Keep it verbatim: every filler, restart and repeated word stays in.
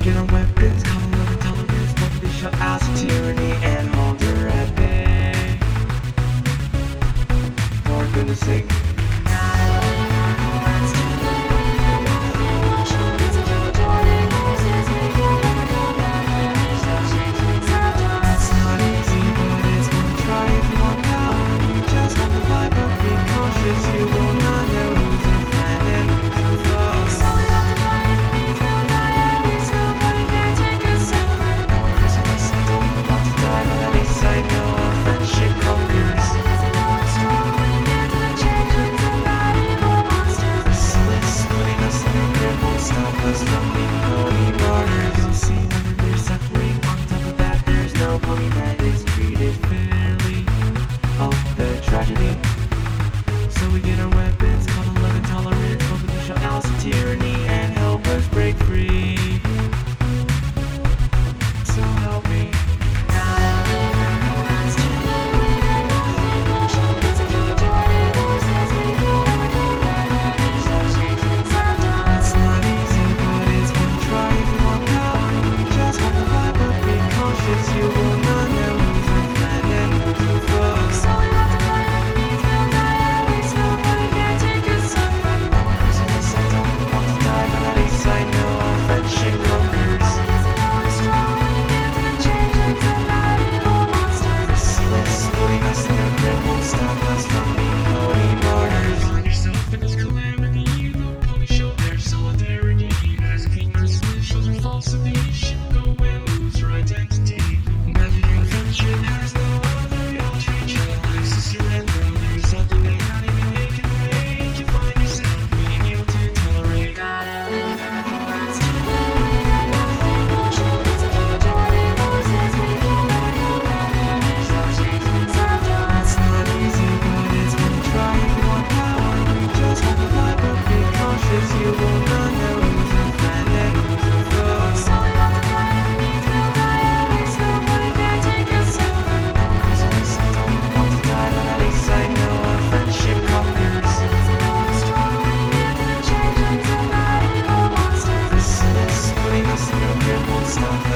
get our weapons, call love and tolerance, but we shall ask tyranny and hold her at bay. For goodness sake. You will not know who's a friend and who's a foe. So we have to fight and we feel that every somebody can take a separate. No one is in this, I don't want to die, but at least I know our friendship conquers. Because I know I'm strong when you get to the changes and bad evil monsters. Merciless, putting us in a grip won't stop us from being holy martyrs. You'll see whether there's suffering. On top of that, there's no body that is treated fairly. Oh, the tragedy. So we get our weapons, call the love and tolerance, hope that we shall oust tyranny and help us break free. So help me. It's not easy, but it's gonna try if you want power. You just have to fight, but be cautious, you will not know who's a friend and who's a foe. So we have to fight and we feel that somebody can take a separate. No one is in this, I don't want to die, but at least I know our friendship conquers. Because I know I'm strong when you get to the changes and bad evil monsters. Merciless, putting us in a grip won't stop us from being holy martyrs. Find yourself in this calamity, you look on your shoulder, solidarity. As kingdoms, solutions are falsity, you go and lose your identity. Imagine your friendship has no other, you'll treat your lives to surrender. There's something that not even they can make you find yourself being able to tolerate. Gotta live in a world to live in nothing but truth. It's a majority voices we can let go back and there's no changes I've done. It's not easy, but it's gonna try if you want power. You just have to fight, but be cautious, you will not know who's a friend and who's a foe. So we have to fight and we feel that every somebody can take a separate. No one is in this, I don't want to die, but at least I know our friendship conquers. Because I know I'm strong when you get to the changes and bad evil monsters. Merciless, putting us in a grip won't stop